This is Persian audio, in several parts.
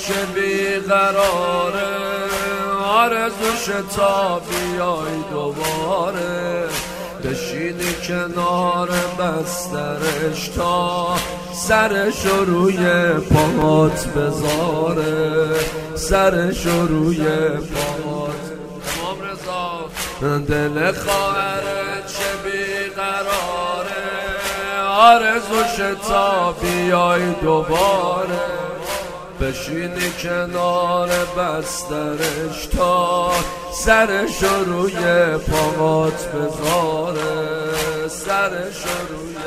چه بیقراره، آرزوش تا بیای دوباره، بشینی کنار بسترش تا سرش روی پاهات بذاره، سرش روی پاهات. امام رضا دل خواهرت چه بیقراره، آرزوش تا بیای دوباره، بشینی کنار بسترش تا سرش روی پاهات بذاره، سرش روی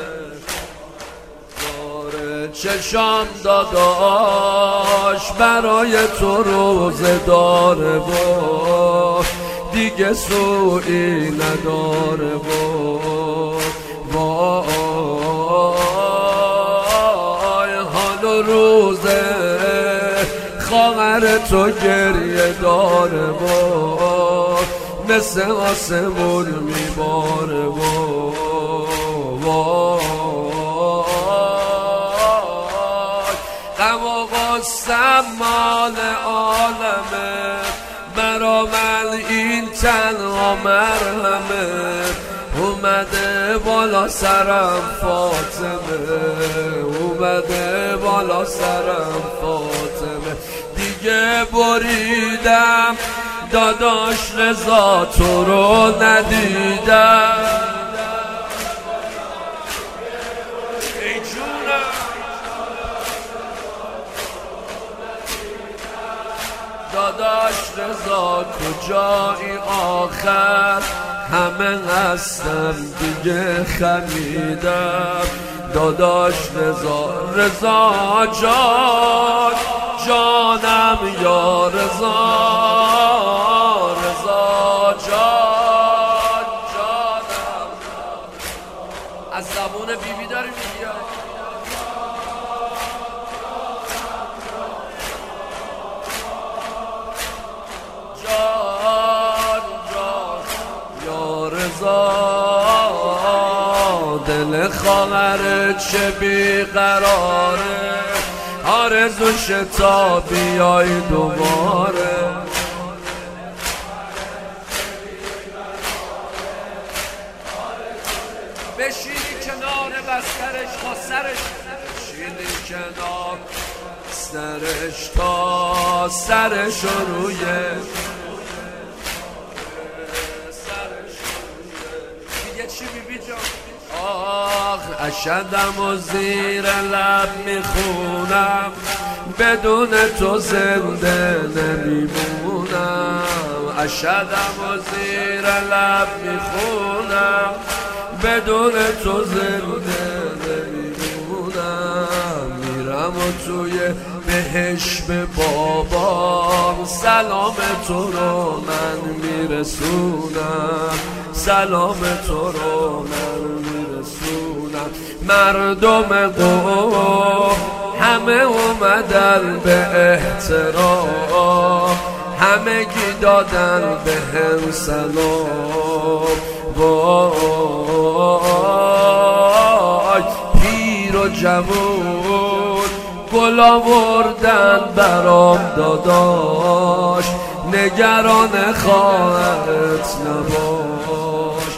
پاهات. چشام داداش برای تو روزه داره و دیگه سوئی نداره وای حال و روزه خواهر تو گریه داره و مثل آسمون میباره وای غم و غصم مال عالمه، برا من این تنها مرهمه، اومده بالا سرم فاطمه، اومده بالا سرم فاطمه. دیگه بریدم داداش رضا تو رو ندیدم، ای جونم داداش رضا کجایی آخر، همه هستم دیگه خمیدم. داداش رضا رضا جان جانم یا رضا، رضا جان جانم. از زبون بیبی داری میگی دل خواهرت چه بیقراره، آرزوش تا بیای دوباره، بشینی کنار بسترش تا سرش، بشینی کنار بسترش تا سرش روی چی بیبی جان. آخ اشدم و زیر لب میخونم، بدون تو زنده نمیمونم، اشدم و زیر لب میخونم، بدون تو زنده نمیمونم. میرم و توی بهش به بابام، سلام تو رو من میرسونم، سلام تو رو من میرسونم. مردم قوم همه اومدن به احترام، همگی دادن به هم سلام. وای پیر و جوون گل آوردن برام داداش، نگران خواهرت نباش.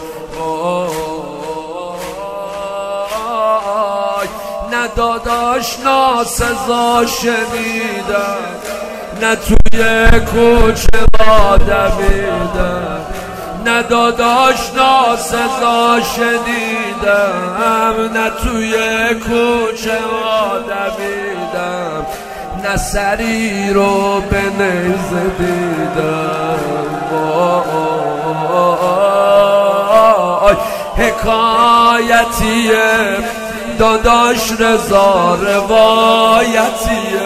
نه داداش ناسزا شنیدم، نه توی کوچه را دویدم، نه داداش ناسزا شنیدم، نه توی کوچه را دویدم، نه سری رو به نیزه دیدم. وای حکایتیه داداش رضا، روایتیه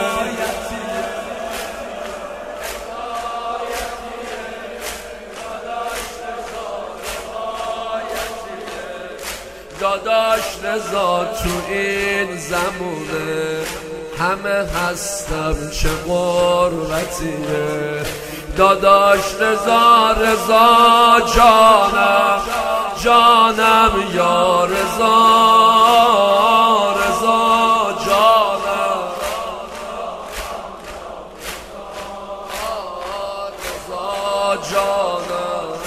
داداش رضا. تو این زمونه همه هستم چه غربتیه، داداش رضا رضا جانم جانم یا رضا رضا جانم. جانم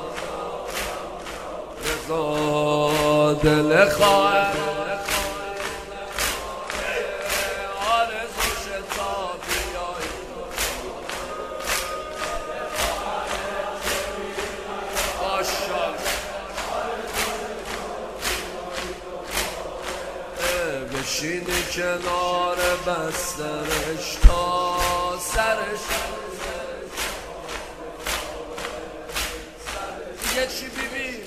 رضا دل خواهر آرزوش تا بیایی بشینی کنار بسترش تا سرش دیگه چی بیبی؟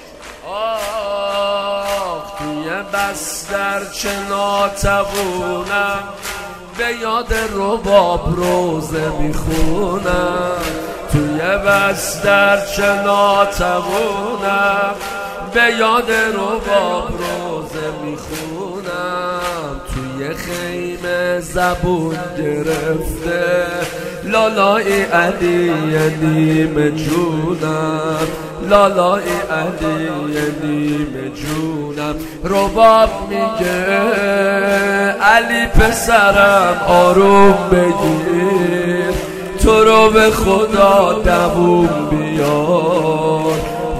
آخ توی بستر چه ناتوونم به یاد رباب روزه میخونم توی بستر چه ناتوونم به یاد رباب روزه میخونم توی خیمه زبون گرفته لالای علی نیم جونم لالای علی نیم جونم رباب میگه علی پسرم آروم بگیر تو رو به خدا دووم بیار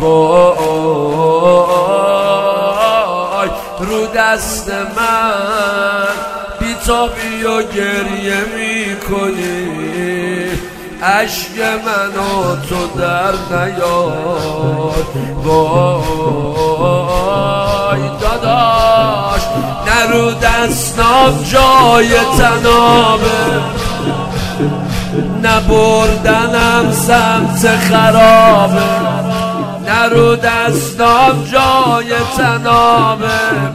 وای رو دست من بیتابی و گریه میکنی عشق منو تو در نیار وای داداش نرو دستام جای تنابه نبردنم سمت خرابه نرو دستام جای تنابه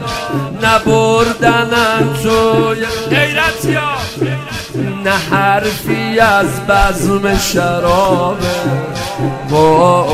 نبردنم توی غیرتی ها نه حرفی از بزم شرابه وای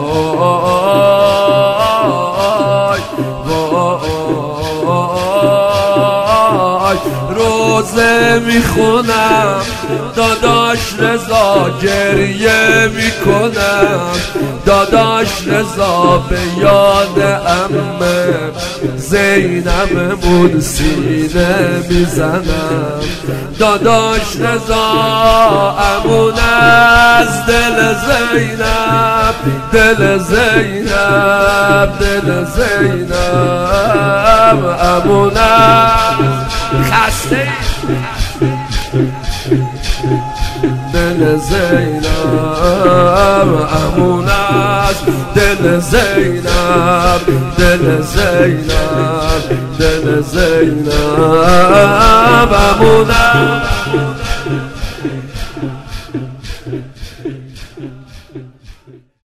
وای روزه میخونم داداش رضا گریه میکنم داداش رضا به یاد عمه زینبمون سینه میزنم داداش رضا امون از دل زینب دل زینب دل زینب امون خسته دل زینب امون است دل زینب دل زینب دل زینب امون است